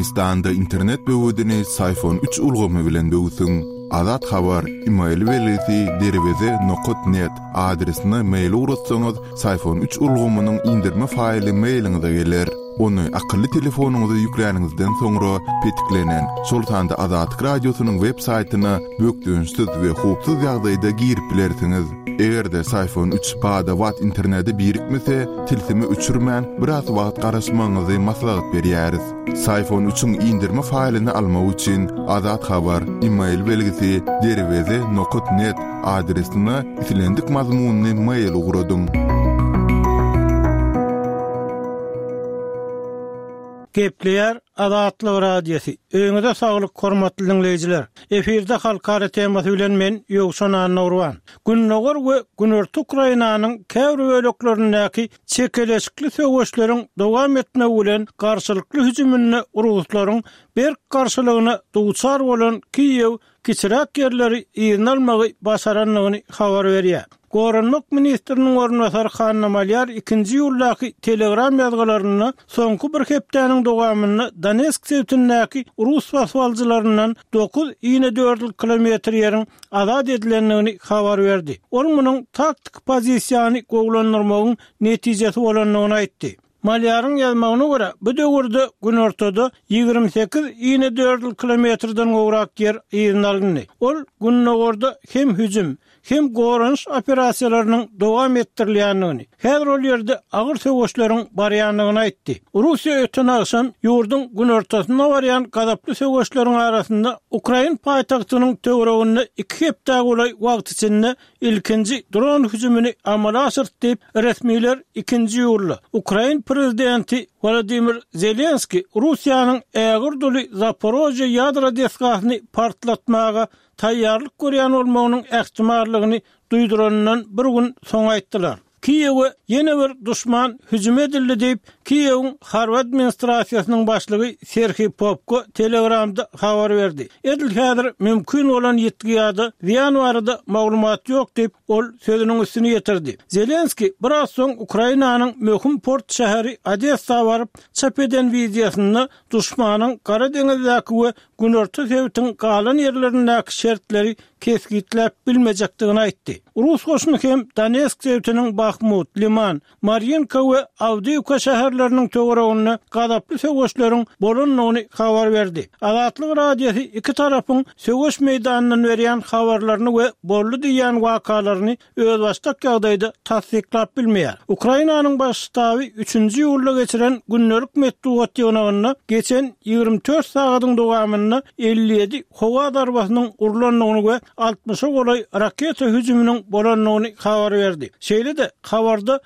Türkmenistanda internet böwüdini iPhone 3 ulgamy bilen böwüsüň. Azat habar email welisi derweze.net adresine mail uratsaňyz iPhone 3 ulgamynyň indirme faýly mailiňize geler. Onu akıllı telefonunuza yükleýäningizden soňra petiklenen Sultanda Azat Radiosynyň web saýtyna bökdüňsiz we hupsuz ýagdaýda girip bilersiňiz. Egerde iPhone 3 bada wat interneti birikmese, tilsimi uçurman biraz wagt garaşmaňyzy maslahat berýäris. iPhone 3'ün indirme faýlyny almak üçin Azat habar email belgisi derweze.net adresine itilendik mazmunny mail ugradyň. Gepleýär Azatlyk Radiosu. Öňüňizde saglyk hormatly dinleýijiler. Eferde halkara temasy bilen men Ýogşan Anurwan. Günnäger we günörtü Ukrainanyň käwre böleklerindäki çekeleşikli söwüşleriň dowam etme bilen garşylykly hüjümüne Ruslaryň bir garşylygyna duçar bolan Kiýew kiçirak ýerleri ýygnalmagy başaranlygyny habar berýär. Gorunluk ministrinin ornasary Hanna Malyar 2-nji ýyldaky telegram ýazgalaryny soňky bir hepdeniň dowamyny Donetsk sewtindäki Rus waswaljylaryndan 9,4 kilometr ýeriň azad edilendigini habar berdi. Ol munyň taktik pozisiýany gowlandyrmagyň netijesi bolanlygyny aýtdy. Malyaryň ýazmagyna görä, bu döwürde gün ortada 28,4 kilometrden gowrak ýer ýygnalgyny. Ol günnägerde hem hüjüm hem gorunç operasiýalarynyň dowam etdirilýändigini, häzir ol ýerde agyr söwüşleriň barýanlygyny aýtdy. Russiýa ötün akşam ýurdun gün ortasyna barýan gazaply söwüşleriň arasynda Ukraina paýtagtynyň töwereginde 2 hepda golay wagt içinde ilkinji dron hüjümini amala aşyrdy diýip resmiler 2-nji ýylda. Ukraina prezidenti Volodymyr Zelenski Russiýanyň ägir doly Zaporojye ýadro desgasyny partlatmaga taýýarlyk görýän bolmagynyň ähtimallygyny duýduranyndan bir gün soň aýtdylar. Kiýewe ýene bir duşman hüjüm edildi diýip Kiýewiň Harward administrasiýasynyň başlygy Serhiy Popko telegramda habar berdi. Edil häzir mümkin bolan ýetgi ýa-da ziýan barada maglumat ýok diýip ol sözüniň üstüne ýetirdi. Zelenski biraz soň Ukrainanyň möhüm port şäheri Odessa baryp çap eden wideosyny duşmanyň Gara deňizdäki we Günorta Sewtiň galan ýerlerindäki şertleri keskitlep bilmejekdigini aýtdy. Rus goşuny hem Donetsk Sewtiniň Bakhmut, Liman, Mariinka we Avdiivka şäherleriniň töwereginde gazaply söwüşleriň bolanlygyny habar berdi. Azatlyk Radiosu iki tarapyň söwüş meýdanyndan berýän habarlaryny we bolly diýen wakalaryny öz başdak ýagdaýda tasdiklap bilmeýär. Ukrainanyň baş ştaby 3-nji ýylda geçiren günlük metbuat ýygynyna geçen 24 sagatyň dowamyny 57 howa darbasynyň urlanlygyny we 60 golay raketa hüjüminiň bolanlygyny habar berdi. Şeýle-de habarda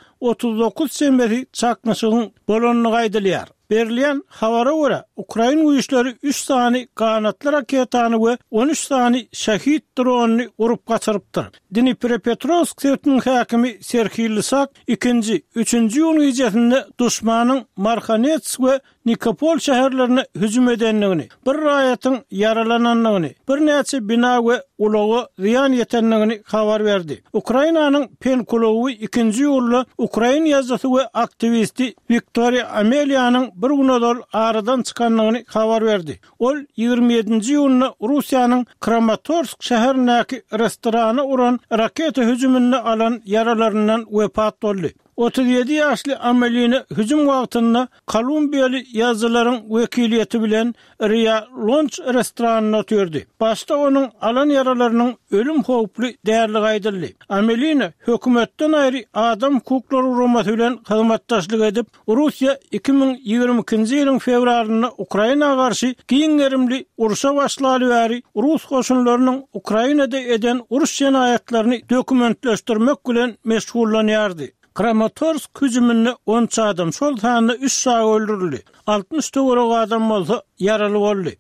39 semberi çaknyşygyň bolanlygy aýdylýar. Berilýän habara görä Ukraina güýçleri 3 sany kanatly raketany we 13 sany şahit dronyny urup gaçyrypdyr. Dnipropetrovsk sewtiniň häkimi Serhiy Lysak 2-nji, 3-nji ýyl ýejesinde duşmanyň Marhanets we Nikopol şäherlerine hüjüm edenligini, bir raýatyň yaralananlygyny, bir näçe bina we ulagy ziýan ýetenligini habar berdi. Ukrainanyň Penkolowy 2-nji ýylda Ukraina ýazgysy we aktivisti Viktoriya Ameliýanyň bir günodal aradan çykanlygyny habar berdi. Ol 27-nji ýylyny Russiýanyň Kramatorsk şäherindäki restorana uran raketa hüjümini alan yaralaryndan wepat boldy. 37 ýaşly Ameliyny hüjüm wagtynda Kolumbiýaly ýazgylaryň wekiliýeti bilen Ria Lounge restoranyna ötürdi. Başda onuň alan yaralarynyň ölüm howply därligi aýdyldy. Ameliyny hökümetden aýry adam hukuklary uramasy bilen hyzmatdaşlyk edip, Russiýa 2022-nji ýylyň fevralyna Ukrainaga garşy giňerimli uruşa başlady bäri Rus goşunlarynyň Ukrainada eden uruş ýenaýatlaryny dokumentleşdirmek bilen meşgullanýardy. Kramatorsk hüjüminde 10 adam şol sanyda 3 saat öldürildi. 60 töwerek adam bolsa yaraly boldy.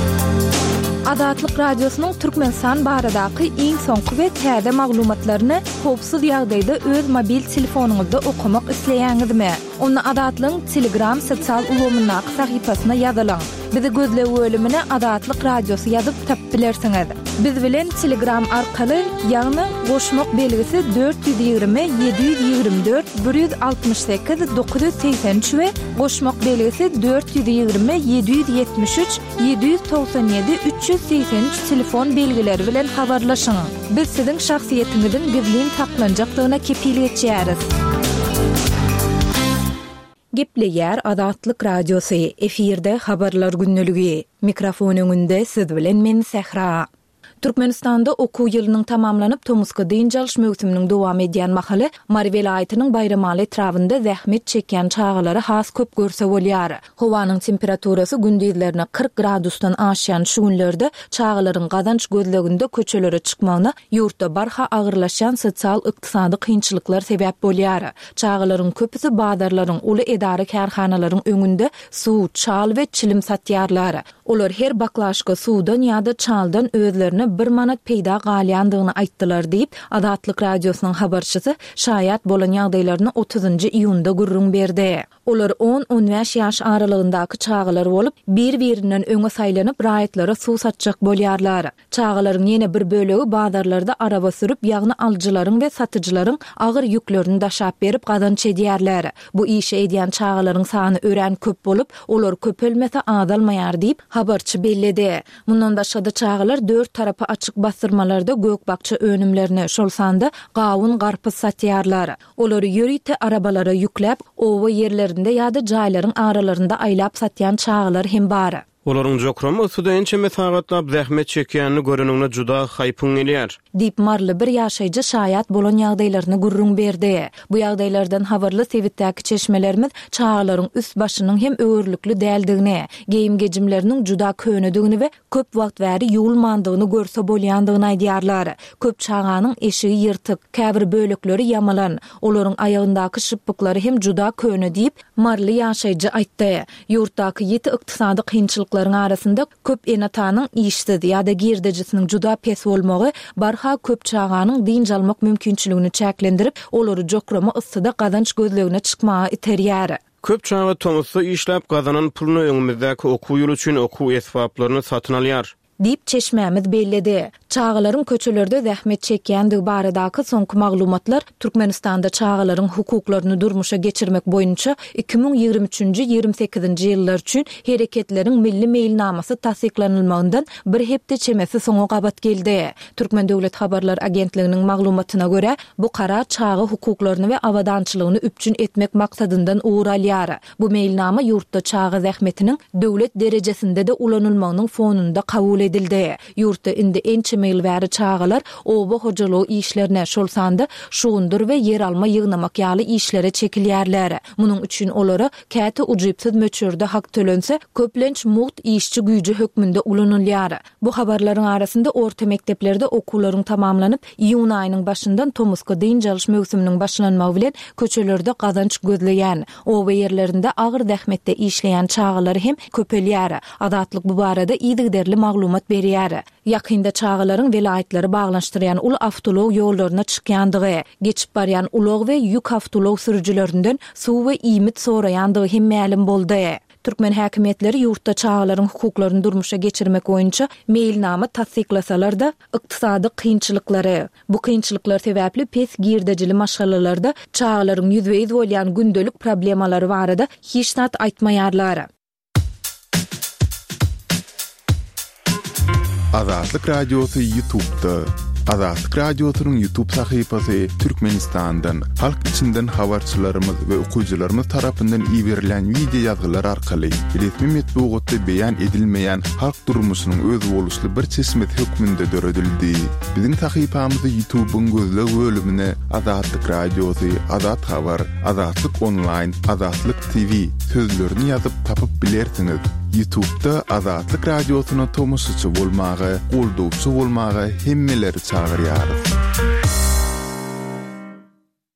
Azatlyk Radiosynyň Türkmenistan baradaky iň soňky we täze maglumatlaryny howpsuz ýagdaýda öz mobil telefonuňyzda okumak isleýäňizmi? Onu Azatlyň Telegram sosial ulgamynyň sahypasyna ýazylaň. Bizi gözle bölümüne Adatlyk Radiosu yazıp tap bilersiňiz. Biz bilen Telegram arkaly ýagny goşmak belgisi 420 724 168 983 we goşmak belgisi 420 773 797 383 telefon belgileri bilen habarlaşyň. Biz siziň şahsiýetiňizin gizlin taklanjakdygyna kepillik etýäris. Gepleýär Adatlyk Radiosu efirde habarlar günneligi. Mikrofon öňünde siz bilen men Sehra. Türkmenistanda okuw ýylynyň tamamlanyp Tomska diň çalyş mögsüminiň dowam edýän mahaly Mary welaýatynyň Bayramaly etrawynda zähmet çekýän çağalary has köp görse bolýar. Howanyň temperaturasy gündizlerine 40 gradusdan aşýan şu günlerde çağalaryň gazanç gözleginde köçelere çykmagyna ýurtda barha agyrlaşan sosial ykdysady kynçylyklar sebäp bolýar. Çağalaryň köpüsi bazarlaryň uly edara kärhanalaryň öňünde suw, çal we çilim satýarlar. Olar her baklaşka suwdan ýa-da çaldan özlerine 1 manat peýda galýandygyny aýtdylar diýip Adatlyk Radiosynyň habarçysy şaýat bolan ýagdaýlaryny 30-njy iýunda gurrun berdi. Olar 10-15 ýaş aralygyndaky çağalar bolup, bir-birinden öňe saýlanyp raýatlara suw satjak bolýarlar. Çağalaryň ýene bir bölegi bazarlarda araba sürüp, ýagny aljylaryň we satyjylaryň agyr ýüklerini daşap berip gazanç edýärler. Bu işe edýän çağalaryň sany ören köp bolup, olar köpelmese azalmaýar diýip habarçy belledi. Mundan başga da çağalar 4 tarapy açyk basyrmalarda gökbakça önümlerini şolsanda gawun garpy satýarlar. Olary ýörite arabalara ýükläp, owa ýerlerinde ýa-da jaýlaryň aralarynda aýlap satýan çağalar hem bar. Olaryň jokramy sudaýynça mesawatlap zähmet çekýänini görenigine juda haýpyň elýär. Dip marly bir ýaşaýjy şaýat bolan ýagdaýlaryny gurrun berdi. Bu ýagdaýlardan habarly Sewitdäki çeşmelerimiz çağalaryň üst başynyň hem öwürlükli däldigini, geyim gejimleriniň juda könedigini we köp wagt bäri ýuwulmandygyny görse bolýandygyny aýdýarlar. Köp çağanyň eşigi ýyrtyk, käbir bölekleri ýamalan, olaryň aýagyndaky şypyklary hem juda köne diýip marly ýaşaýjy aýtdy. Ýurtdaky ýeti ykdysady kynçylyk arasında köp enatanyň işsiz ýa-da girdejisiniň juda pes bolmagy barha köp çağanyň diň almak mümkinçiligini çäklendirip, olary jokrama yssyda gazanç gözlegine çykmagy iterýär. Köp çağa Tomsy işläp gazanan puluny öňümizdäki okuw ýyly üçin okuw esbaplaryny satyn alýar. Dip çeşmämiz belledi. Çağalaryň köçelerde zähmet çekýändigi baradaky soňky maglumatlar Türkmenistanda çağalaryň hukuklaryny durmuşa geçirmek boýunça 2023-28-nji ýyllar üçin hereketleriň milli meýilnamasy tasdiklanylmagyndan bir hepde çemesi soňa gabat geldi. Türkmen Döwlet Habarlar Agentliginiň maglumatyna görä, bu karar çağı hukuklaryny we awadançylygyny üpçün etmek maksadyndan uğralýar. Bu meýilnama ýurtda çağı zähmetiniň döwlet derejesinde de ulanylmagynyň fonunda kabul edildi. Ýurtda indi ençe meýil bäri çağalar oba hojalyk işlerine şolsanda şugundur we yer alma ýygnamak ýaly işlere çekilýärler. Munyň üçin olara käte ujuýpsyz möçürde hak tölense köplenç muht işçi güýji hökmünde ulanylýar. Bu habarlaryň arasynda orta mekteplerde okuwlaryň tamamlanyp, iýun aýynyň başyndan Tomska diň çalyş mögsüminiň başlanmagy bilen köçelerde gazanç gözleýän, oba ýerlerinde agyr zähmetde işleýän çağalar hem köpelýär. Adatlyk bu barada ýygyderli maglumat berýär. Ýakynda çağalaryň welaýatlary baglanşdyrýan ul awtolog ýollaryna çykýandygy, geçip barýan ulog we ýük awtolog sürüjülerinden suw we iýmit soraýandygy hem ma'lum boldy. Türkmen häkimetleri ýurtda çağalaryň hukuklaryny durmuşa geçirmek boýunça meýilnama tasdiklasalar da ykdysady kynçylyklary, bu kynçylyklar sebäpli pes girdejili maşgalalarda çağalaryň ýüzbeýiz bolýan gündelik problemalary barada hiç nat aýtmaýarlar. Adatlyk Radiosu YouTube'da. Adatlyk Radiosynyň YouTube sahypasy Türkmenistandan, halk içinden habarçylarymyz we okuwçylarymyz tarapyndan iýerilen video ýazgylar arkaly resmi metbuatda beýan edilmeýän halk durmuşynyň öz boluşly bir çeşmet hökmünde döredildi. Biziň sahypamyzy YouTube'un gözleg bölümine Adatlyk Radiosu, Adat Habar, Adatlyk Online, Adatlyk TV sözlerini ýazyp tapyp bilersiňiz. YouTube'da Adatlyk Radiosyna tomoşaçy bolmagy, goldowçy bolmagy hemmeleri çağırýar.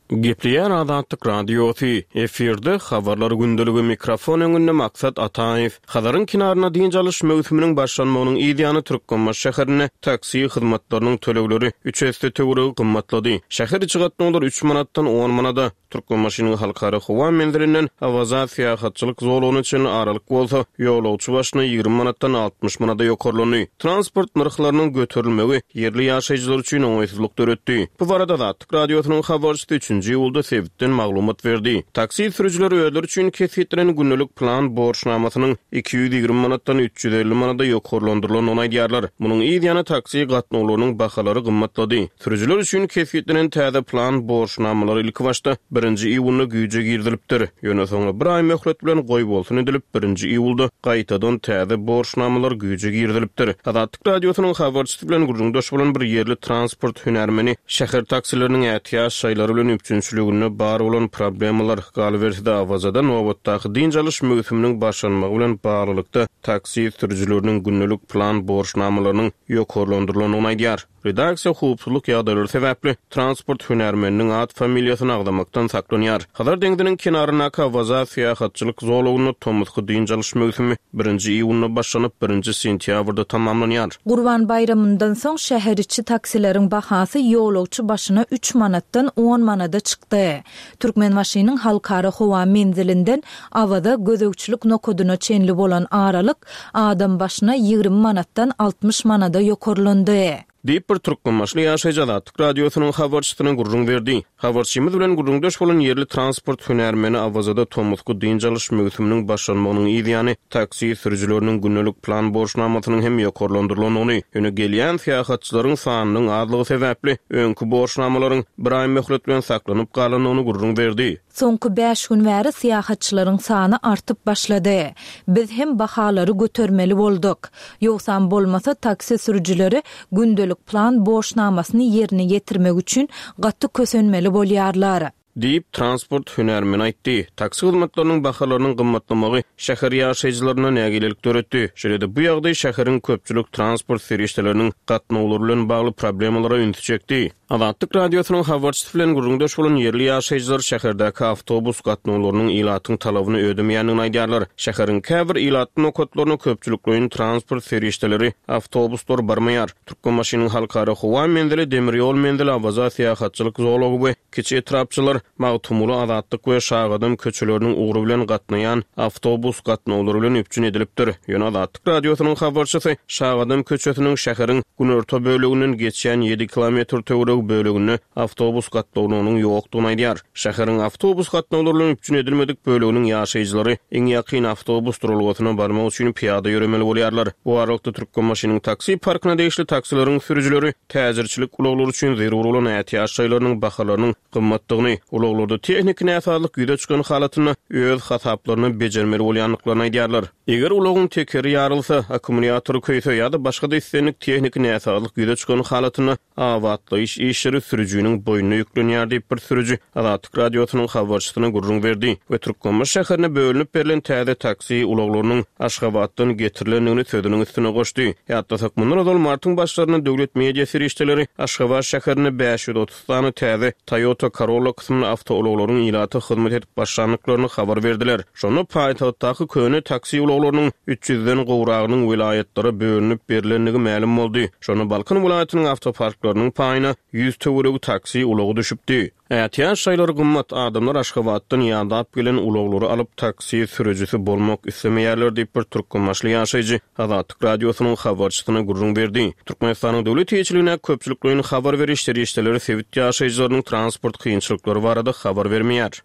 Gepleýär Azatlyk Radiosu efirde habarlar gündölügi mikrofon öňünde maksat Ataýew. Habaryň kinaryna diň çalyş möwsüminiň başlanmagynyň ýylyny Türkmenbaş şäherine taksi hyzmatlarynyň tölegleri 3 töwregi gymmatlady. Şäher içi gatnalar 3 manatdan 10 manada. Türkmenbaşynyň halkara howa mendirinden awaza fiýahatçylyk zoluny üçin aralyk bolsa, ýolagçy başyna 20 manatdan 60 manada ýokarlany. Transport narhlarynyň göterilmegi yerli ýaşaýjylar üçin oňaýsızlyk döretdi. Bu barada Azatlyk Radiosynyň habarçysy 3-nji ýylda sebitden maglumat berdi. Taksi sürüjileri öýler üçin kesitlen günlük plan borçnamasynyň 220 manatdan 350 manada ýokarlandyrylan onaýdýarlar. Munyň ýylyny taksi gatnawlarynyň bahalary gymmatlady. Sürüjiler üçin kesitlen täze plan borçnamalary ilk başda 1-nji iýulda güýje girdilipdir. Ýöne soňra bir aý möhlet bilen goý bolsun edilip 1-nji iýulda gaýtadan täze borçnamalar güýje girdilipdir. Azatlyk Radiosynyň habarçysy bilen gurulmdaş bolan bir yerli transport hünärmeni şäher taksileriniň ähtiýaç şaýlary bilen üçünçülügüne bar bolan problemalar galyberside awazada nowatdaky diň çalyş möwsüminiň başlanmagy bilen baglykda taksi sürüjileriniň günlük plan borçnamalarynyň ýokarlandyrylanyny aýdýar. Redaksiýa howpsuzlyk ýagdaýlary sebäpli transport hünärmeniniň ad familiýasyny agdamakdan saklanýar. Hadar deňdiniň kenaryna awaza fiýahatçylyk zolugyny Tomuzky diň çalyş möwsümi 1-nji iýulda başlanyp 1-nji sentýabrda tamamlanýar. Gurban bayramyndan soň şäher içi taksileriň bahasy ýolagçy başyna 3 manatdan 10 manada çykdy. Türkmenbaşynyň halkara howa menzilinden awada gözegçilik nokodyna çenli bolan aralyk adam başyna 20 manatdan 60 manada ýokarlandy. Diýip bir Türkmenbaşly ýaşaýjy Azatlyk Radiosynyň habarçysyna gurrun berdi. Habarçymyz bilen gurrundaş bolan yerli transport hünärmeni awazada Tomuzky diň çalyş möwsüminiň başlanmagynyň ýylyny taksi sürüjileriniň günlük plan borçnamasynyň hem ýokarlandyrylanyny, ýöne gelýän fiýahatçylaryň sanynyň azlygy sebäpli öňkü borçnamalaryň bir aý möhlet bilen saklanyp galanyny gurrun berdi. Soňky 5 gün bäri syýahatçylaryň sany artyp başlady. Biz hem bahalary götermeli boldyk. Ýoksam bolmasa taksi sürüjileri gündelik plan borçnamasyny ýerine ýetirmek üçin gatty kösenmeli bolýarlar. Diýip transport hünärmeni aýtdy. Taksi hyzmatlarynyň bahalarynyň gymmatlamagy şäher ýaşaýjylaryna nägilelik döretdi. Şeýle bu ýagdaý şäheriň köpçülik transport serişdeleriniň gatnawlary bilen bagly problemalara ünsü çekdi. Azatlyk Radiosynyň habarçysy bilen gurrundaş bolan yerli ýaşaýjylar şäherdäki awtobus gatnawlarynyň ilatyň talabyny ödemeýänini aýdýarlar. Şäheriň käbir ilatyň okotlaryny köpçüliklerin transport serişdeleri awtobuslar barmaýar. Türkmenbaşynyň halkara howa mendili demir ýol mendili awaza fiýahatçylyk zolugy we kiçi etrapçylar magtumulu Azatlyk we Şagadym köçeleriniň ugry bilen gatnaýan awtobus gatnawlary bilen üpçün edilipdir. Ýöne Azatlyk Radiosynyň habarçysy Şagadym köçesiniň şäheriň günorta bölüginden geçýän 7 kilometr töwregi bölügini awtobus gatnawlarynyň ýokdugyny aýdýar. Şäheriň awtobus gatnawlary bilen üpçün edilmedik bölüginiň ýaşaýjylary eň ýakyn awtobus durulgatyna barmak üçin piýada ýöremeli bolýarlar. Bu aralykda Türkmenbaşynyň taksi parkyna degişli taksileriň sürüjileri täzirçilik uloglary üçin zerur bolan ähtiýaç şaýlarynyň bahalarynyň gymmatlygyny, ulaglarda tehnik näsazlyk ýüze çykan halatyny öz hasaplaryny bejermeli bolýanlyklaryny aýdýarlar. Eger ulagyň tekeri ýarylsa, akkumulýatory köýse ýa-da başga da istenlik tehnik näsazlyk ýüze çykan halatyny awatlaýyş işleri sürüjiniň boýnuna ýüklenýär diýip bir sürüji Azatlyk Radiosynyň habarçysyna gurrun berdi we Türkmenbaş şäherine bölünip berilen täze taksi ulaglarynyň Aşgabatdan getirilenini sözüniň üstüne goşdy. Ýa-da mundan ol martyň başlaryna döwlet media serişdeleri Aşgabat şäherine 530 tany täze Toyota Corolla kısmına avtoologlaryň ilaty hyzmat edip başlanlyklaryny habar berdiler. Şonu paýtagatdaky köne taksi ulaglarynyň 300den gowragynyň vilayatlary bölünip berilenligi ma'lum boldy. Şonu Balkan vilayatynyň avtoparklarynyň paýyna 100 töwregi taksi ulagy düşüpdi. Ähtiýaç şaýlary gymmat adamlar Aşgabatdan ýa-da gelen ulaglary alyp taksi sürüjisi bolmak islemeýärler diýip bir Türkmenbaşly ýaşaýjy Azatlyk Radiosynyň habarçysyna gurrun berdi. Türkmenistanyň döwlet ýeçiligine köpçüliklerin habar berişleri işleri sebit ýaşaýjylarynyň transport kynçylyklary barada habar bermeýär.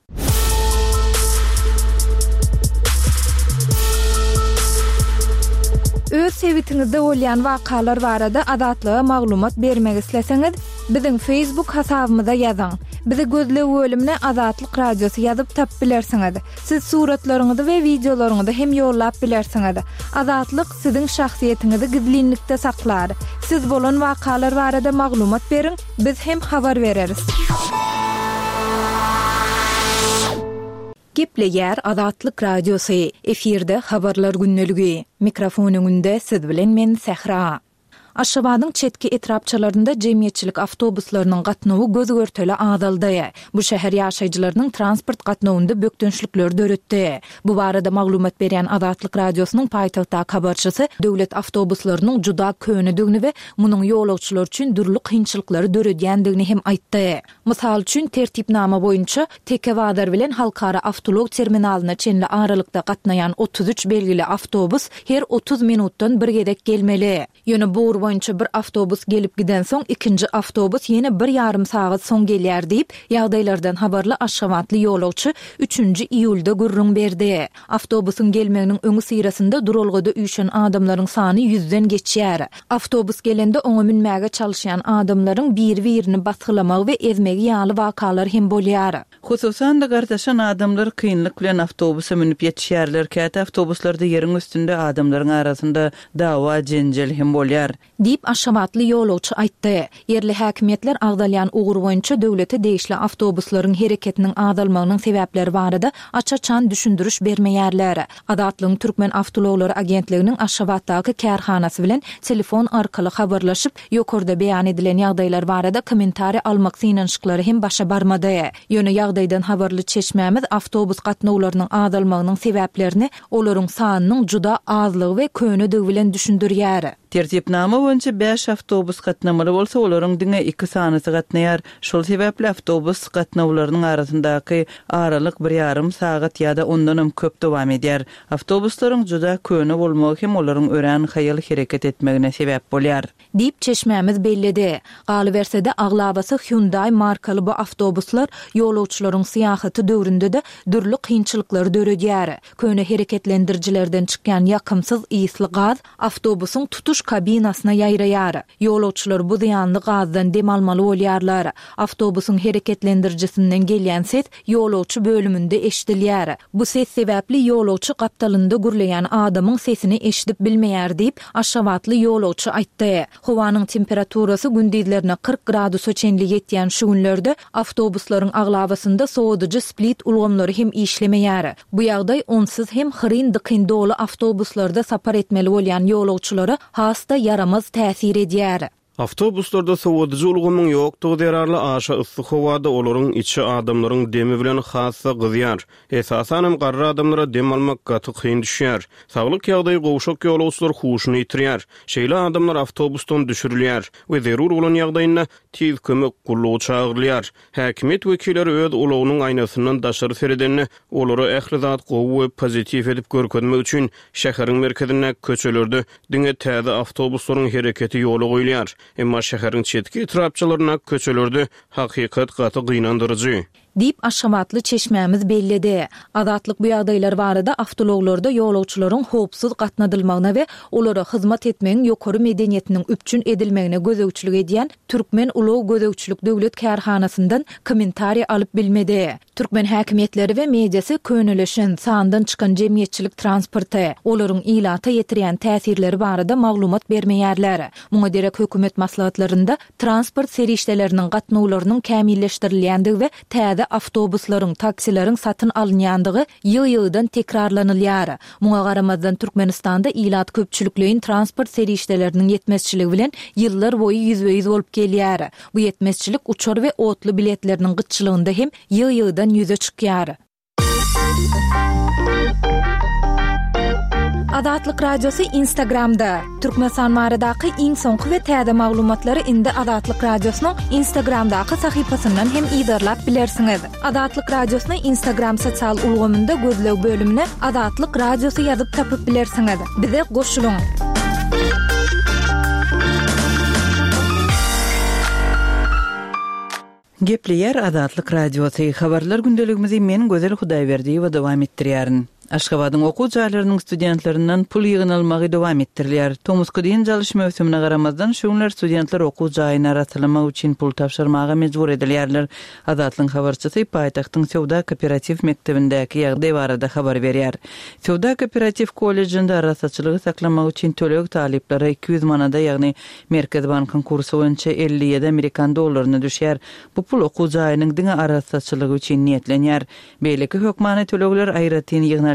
Öz sebitiňizde bolýan wakalar barada azatlyga maglumat bermek isleseňiz, biziň Facebook hasabymyza ýazyň. Bizi gözle bölümine Azatlyk Radiosu ýazyp tap bilersiňiz. Siz suratlaryňyzy we videolaryňyzy hem ýollap bilersiňiz. Azatlyk siziň şahsiýetiniňizi gizlinlikde saklar. Siz bolan wakalar barada maglumat beriň, biz hem habar bereriz. Gepleýär Azatlyk Radiosu efirde habarlar günneligi. Mikrofon öňünde siz bilen men Sehra. Aşgabatyň çetki etrapçalarynda jemgyýetçilik awtobuslarynyň gatnawy gözgörteli azaldy. Bu şäher ýaşaýjylarynyň transport gatnawynda bökdünçlikler döretdi. Bu barada maglumat berýän Azatlyk radiosynyň paýtagtda habarçysy döwlet awtobuslarynyň juda könüdigini we munyň ýolagçylar üçin durly kynçylyklary döredýändigini hem aýtdy. Mysal üçin tertipnama boýunça Tekewazar bilen halkara awtolog terminalyna çenli aralykda gatnaýan 33 belgili awtobus her 30 minutdan bir gedek gelmeli. Ýöne bu boýunça bir awtobus gelip giden soň ikinji awtobus ýene 1,5 sagat soň gelýär diýip ýagdaýlardan habarly Aşgabatly ýolagçy 3-nji iýulda gurrun berdi. Awtobusyň gelmeginiň öňü syrasynda duralgada üýşen adamlaryň sany 100den geçýär. Awtobus gelende oňa minmäge çalışýan adamlaryň bir-birini basgylamak we ezmegi ýaly wakalar hem bolýar. Hususan da gardaşan adamlar kynlyk bilen awtobusa minip ýetişýärler. Käte awtobuslarda ýeriň üstünde adamlaryň arasynda dawa jenjel hem bolýar. Diýip Aşgabatly ýolagçy aýtdy. Yerli häkimetler agdalýan ugur boýunça döwlete değişli awtobuslaryň hereketiniň azalmagynyň sebäpleri barada açaçan düşündürüş bermeýärler. Adatlyň Türkmen Awtologlary Agentliginiň Aşgabatdaky kärhanasy bilen telefon arkaly habarlaşyp ýokurda beýan edilen ýagdaýlar barada kommentari almak synanşyklary hem başa barmady. Ýöne ýagdaýdan habarly çeşmämiz awtobus gatnawlarynyň azalmagynyň sebäplerini olaryň sanynyň juda azlygy we könüdigi bilen düşündirýär. Tertipnama boýunça 5 awtobus gatnamaly bolsa, olaryň diňe 2 sanysy gatnaýar. Şol sebäpli awtobus gatnawlarynyň arasyndaky aralyk 1,5 sagat ýa-da ondan hem köp dowam edýär. Awtobuslaryň juda köni bolmagy hem olaryň ören haýal hereket etmegine sebäp bolýar. Diýip çeşmämiz bellidi. Galybersede aglabasy Hyundai markaly bu awtobuslar ýolagçylaryň syýahaty döwründe de durly kynçylyklar döredýär. Köni hereketlendirjilerden çykýan ýakymsyz ýysly gaz awtobusyň tutuş kabinasyna ýaýraýar. Ýolagçylar bu ýanly gazdan dem almaly bolýarlar. Awtobusyň hereketlendirjisinden gelýän ses ýolagçy bölümünde eşidilýär. Bu ses sebäpli ýolagçy gapdalynda gürleýän adamyň sesini eşidip bilmeýär diýip Aşgabatly ýolagçy aýtdy. Howanyň temperaturasy gündizlerine 40 gradusa çenli ýetýän şu günlerde awtobuslaryň aglabasynda soğuducu split ulgamlary hem işlemeýär. Bu ýagdaý onsyz hem hyryn dykyn dolu awtobuslarda sapar etmeli bolýan ýolagçylara hasta yaramaz täsir edýär. Awtobuslarda soğuducu ulgamyň ýokdugy derarly aşa ıssyk howada olaryň içi adamlaryň demi bilen hassa gyzýar. Esasan hem garry adamlara dem almak gaty kyn düşýär. Saglyk ýagdaýy gowşak ýolagçylar huşuny ýitirýär. Şeýle adamlar awtobusdan düşürilýär we zerur bolan ýagdaýynda tiz kömek gullugy çagyrylýar. Häkimet wekilleri öz ulagynyň aýnasyndan daşary seredenini olary ähli zat gowy we pozitiv edip görkezmek üçin şäheriň merkezine köçelerde diňe täze awtobuslaryň hereketi ýoly goýulýar. Emma şäheriň çetki etrapçylaryna köçelerde hakykat gaty gynandyrjy. Diýip Aşgabatly çeşmämiz bellidi. Azatlyk bu ýagdaýlar barada awtologlarda ýolagçylaryň howpsuz gatnadylmagyna we olara hyzmat etmegiň ýokary medeniýetiniň üpçün edilmegine gözegçilik edýän Türkmen Ulu Gözegçilik Döwlet Kärhanasyndan kommentari alyp bilmedi. Türkmen häkimetleri we mediasy könüleşen sandan çykan jemgyýetçilik transporty olaryň ilata ýetirýän täsirleri barada maglumat bermeýärler. Muňa derek hökümet maslahatlarynda transport serişdeleriniň gatnawlarynyň kämilleşdirilýändigi we täze awtobuslaryň, taksileriň satyn alınýandygy ýyl-ýyldan tekrarlanylýar. Muňa garamazdan Türkmenistanda ilat köpçülikliň transport serişdeleriniň ýetmezçiligi bilen ýyllar boýy ýüzbeýiz bolup gelýär. Bu ýetmezçilik uçar we otly biletleriniň gyçylygynda hem ýyl-ýyldan ýüze çykýar. Azatlyk radiosu Instagramda. Türkmenistan baradaky iň soňky we täze maglumatlary indi Azatlyk radiosynyň Instagramdaky sahypasyndan hem ýa-da bilersiňiz. Azatlyk radiosyny Instagram sosial ulgamynda gözleg bölümine Azatlyk radiosu ýazyp tapyp bilersiňiz. Bize goşulyň. Gepleýär Azatlyk radiosu. Habarlar gündeligimizi men Gözel Hudaýberdi we dowam etdirýärin. Aşgabatyň okuw jaýlarynyň studentlarynyň pul ýygnalmagy dowam etdirilýär. Tomuska diýen jalyş mövsümine garamazdan şoňlar studentler okuw jaýyna ratlamak üçin pul tapşyrmaga mejbur edilýärler. Azatlyň habarçysy paýtagtyň Sowda Kooperativ mekdebindäki ýagdaý barada habar berýär. Sowda Kooperativ kollejinde rasaçylygy saklamak üçin tölek talyplary 200 manada, ýagny Merkez Bankyň kursy boýunça 57 Amerikan dollaryna düşýär. Bu pul okuw jaýynyň diňe rasaçylygy üçin niýetlenýär. Beýleki hökmany tölekler aýratyn ýygnal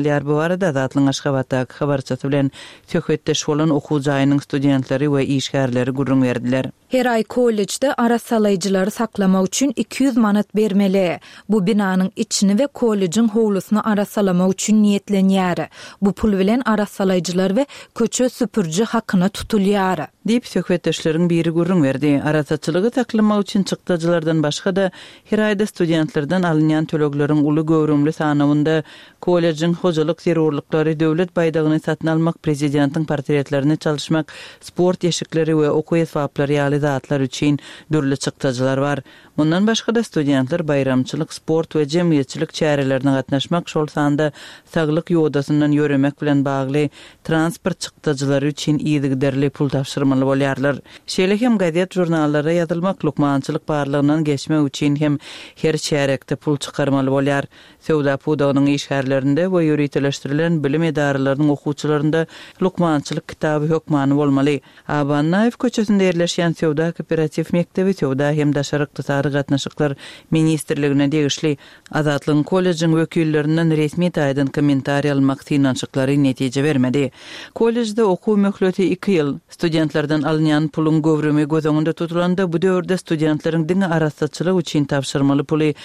alýar. Bu arada Azatlyň Aşgabatdaky habarçysy bilen söhbetdeş bolan okuw jaýynyň studentlary we işgärleri gurrun berdiler. Her ay kollejde ara salayjylary saklamak üçin 200 manat bermeli. Bu binanyň içini we kollejiň howlusyny ara salamak üçin niýetlenýär. Bu pul bilen ara salayjylar we köçe süpürji hakyna tutulýar. Diýip söhbetdeşleriň biri gurrun berdi. Arasaçylygy saklamak üçin çykdyjylardan başga da her aýda studentlerden alynýan tölekleriň uly göwrümli sanawynda kollejiň hojalyk zerurlyklary, döwlet baýdagyny satyn almak, prezidentiň portretlerini çalışmak, sport ýeşikleri we okuw esbaplary ýaly zatlar üçin dürli çykdyjylar bar. Mundan başga da studentler bayramçylyk, sport we jemgyýetçilik çärelerine gatnaşmak, şol sanda saglyk ýodasyndan ýöremek bilen bagly transport çykdyjylary üçin ýygyderli pul tapşyrmaly bolýarlar. Şeýle hem gazet jurnallara ýazylmak, lukmançylyk barlygyndan geçmek üçin hem her çärekde pul çykarmaly bolýar. Sewda pudagynyň işgärlerinde we ýöreteleşdirilen bilim edaralarynyň okuwçylarynda lukmançylyk kitaby hökmany bolmaly. Abannaýew köçesinde ýerleşýän Sewda kooperativ mektebi Sewda hem daşary ykdysady gatnaşyklar ministrligine degişli Azatlyň kollejiň wekillerinden resmi taýdan kommentariýa almak synançyklary netije bermedi. Kollejde okuw möhleti 2 ýyl. Studentlerden alınýan pulun göwrümi göz öňünde tutulanda bu döwürde studentleriň diňe arasaçylyk üçin tapşyrmaly puly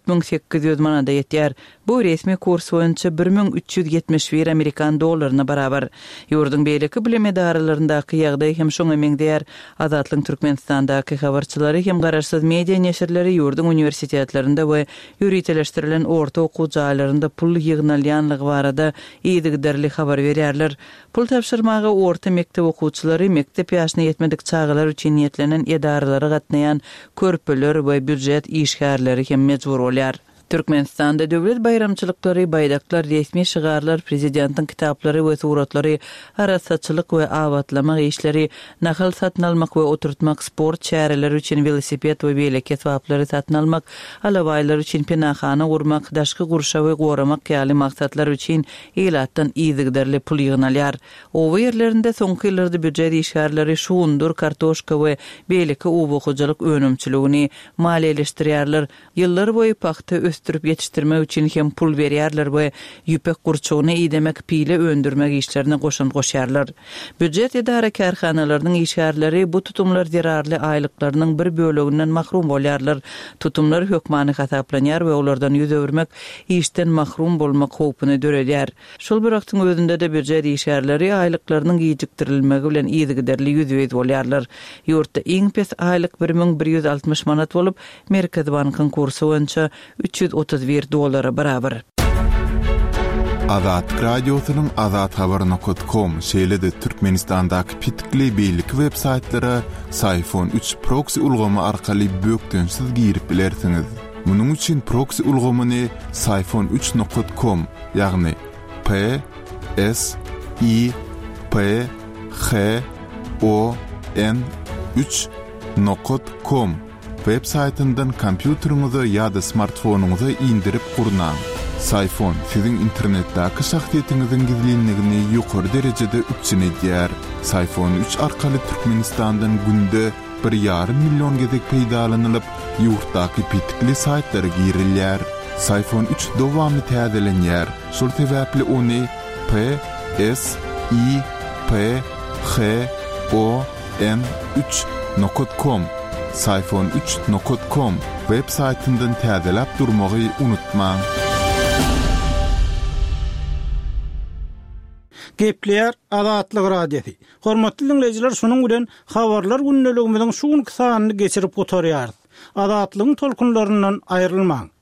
4800 manada ýetýär. Bu resmi kurs boýunça 1371 Amerikan dollaryna barabar. Ýurdun beýleki bilim edaralaryndaky ýagdaý hem şoňa meňdeýär. Azatlyň Türkmenistandaky habarçylary hem garaşsyz media neşirleri ýurdun universitetlerinde we ýöreteleşdirilen orta okuw jaýlarynda pul ýygnalýanlygy barada ýygyderli habar berýärler. Pul tapşyrmagy orta mektep okuwçylary mektep ýaşyna ýetmedik çağlar üçin niýetlenen edaralara gatnaýan körpüler we büdjet işgärleri hem mejbur bolýar. Türkmenistanda döwlet bayramçylyklary, baýdaklar, resmi şygarlar, prezidentiň kitaplary we suratlary, arasaçylyk we awatlamak işleri, nahal satyn almak we oturtmak, sport çäreleri üçin velosiped we beýleki esbaplary satyn almak, alabaýlar üçin penahana gurmak, daşky gurşa we goramak ýaly maksatlar üçin elatdan ýygyderli pul ýygnalýar. O ýerlerinde soňky ýyllarda büdjet işgärleri şuundur, kartoşka we beýleki uwukyjylyk önümçiligini maliýeleşdirýärler. Ýyllar boýy paxta östürüp yetiştirmek üçin hem pul berýärler we ýüpek gurçugyny iýdemek, pile öndürmek işlerine goşýarlar. Büdjet edara karhanalarynyň işgärleri bu tutumlar zerarly aýlyklarynyň bir böleginden mahrum bolýarlar. Tutumlar hökmany hasaplanýar we olardan ýüz öwürmek, işden mahrum bolmak howpuny döredýär. Şol bir wagtyň özünde de büdjet işgärleri aýlyklarynyň ýyjykdyrilmegi bilen ýygyderli ýüzüýet bolýarlar. Ýurtda iň pes aýlyk 1160 manat bolup, Merkez Bankynyň kursy boýunça $331 barabar. Azat radiosynyň azathabar.com şeýlede Türkmenistandaky pitkli beýlik websaytlara Sayfon 3 proxy ulgamy arkaly bökdönsiz girip bilersiňiz. Munyň üçin proxy ulgamyny sayfon3.com ýagny PSYPHON3.com web saytyndan kompýuteriňize ýa-da smartfonuňyza indirip gurnaň. Sayfon siziň internetdäki şahsiýetiňiziň gizlinligini ýokary derejede üçinedýär. Sayfon 3 arkaly Türkmenistandan günde 1,5 milyon gezek peýdalanylyp, ýurtdaky pitkli saytlara girilýär. Sayfon 3 dowamy täzelenýär. Şol sebäpli ony PSYPHON3.com sayfon3.com web saytyndan täzelep durmagy unutmaň. Gepleýär Azatlyk radiosi. Hormatly dinleýijiler, şonuň bilen habarlar günneligimiziň şuň kysanyny geçirip oturýar. Azatlygyň tolkunlaryndan aýrylmaň.